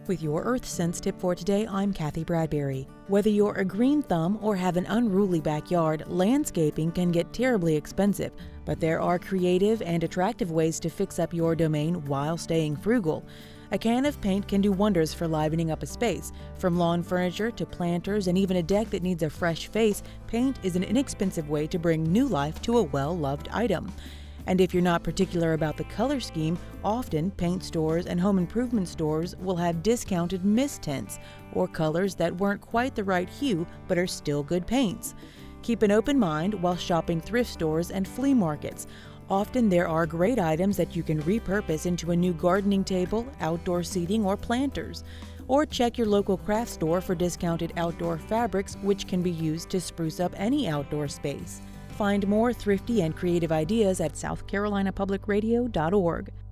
With your Earth Sense tip for today, I'm Kathy Bradbury. Whether you're a green thumb or have an unruly backyard, landscaping can get terribly expensive, but there are creative and attractive ways to fix up your domain while staying frugal. A can of paint can do wonders for livening up a space. From lawn furniture to planters and even a deck that needs a fresh face, paint is an inexpensive way to bring new life to a well-loved item. And if you're not particular about the color scheme, often paint stores and home improvement stores will have discounted mist tints or colors that weren't quite the right hue but are still good paints. Keep an open mind while shopping thrift stores and flea markets. Often there are great items that you can repurpose into a new gardening table, outdoor seating, or planters. Or check your local craft store for discounted outdoor fabrics which can be used to spruce up any outdoor space. Find more thrifty and creative ideas at southcarolinapublicradio.org.